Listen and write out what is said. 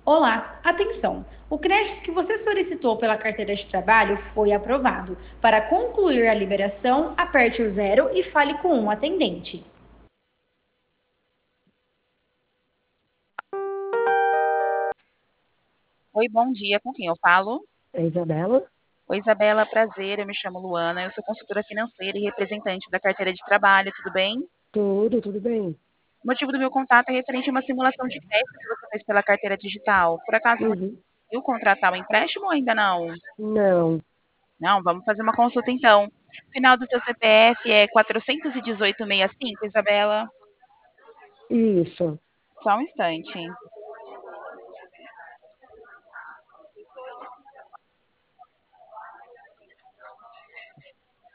Olá, atenção! O crédito que você solicitou pela carteira de trabalho foi aprovado. Para concluir a liberação, aperte o zero e fale com um atendente. Oi, bom dia. Com quem eu falo? É Isabela? Oi, Isabela, prazer. Eu me chamo Luana. Eu sou consultora financeira e representante da carteira de trabalho. Tudo bem? Tudo bem? O motivo do meu contato é referente a uma simulação de crédito que você fez pela carteira digital. Por acaso você Uhum. conseguiu contratar o empréstimo ou ainda não? Não, Não, vamos fazer uma consulta então. Final do seu CPF é 418,65, Isabela. isso. Só um instante.